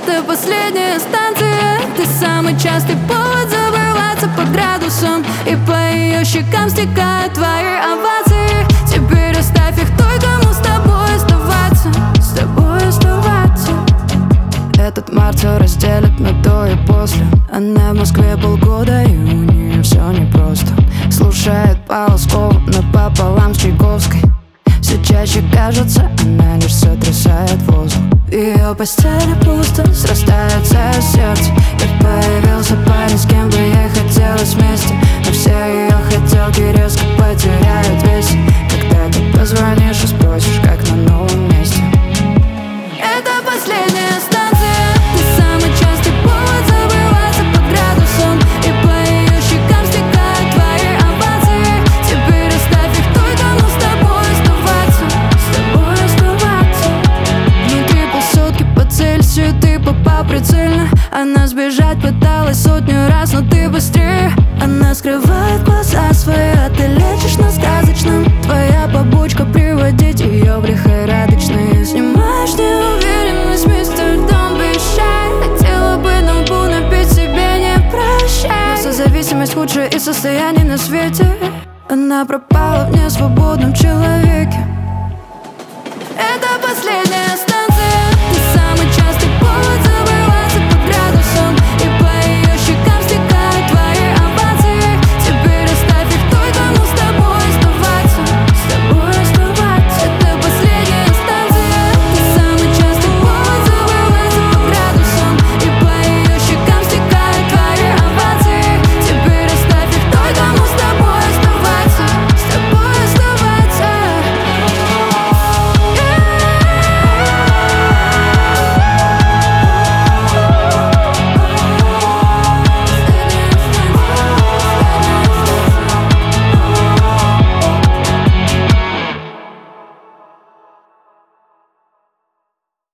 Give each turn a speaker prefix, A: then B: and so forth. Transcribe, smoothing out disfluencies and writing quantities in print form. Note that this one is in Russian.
A: Это последняя станция, ты самый частый повод забываться под градусом. И по ее щекам стекают твои овации. Теперь оставь их той, кому с тобой оставаться. С тобой оставаться. Этот март все разделит на до и после. Она в Москве полгода, и у нее все непросто. Слушает Полоскова напополам с Чайковской. Все чаще кажется, она лишь сотрясает воздух. В ее постели пусто, срастается сердце. И появился парень, с кем бы ей хотелось вместе. Но все ее хотелки резко потеряют вес, когда ты позвонишь и спросишь, как на новом месте. Это последняя станция, ты самый частый повод забываться под градусом. И по ее щекам стекают твои овации. Теперь оставь их той, кому с тобой оставаться. С тобой оставаться. Внутри полсотки по Цельсию, ты попал прицельно. Она сбежать пыталась сотню раз, но ты быстрее. Она скрывает глаза свои, а ты лечишь на сказочном. Твоя побочка приводить ее в лихорадочные. Снимаешь неуверенность, мистер, don't be shy. Хотела бы толпу напить, себе не прощай. Но созависимость худшее из состояний на свете. Она пропала в несвободном человеке.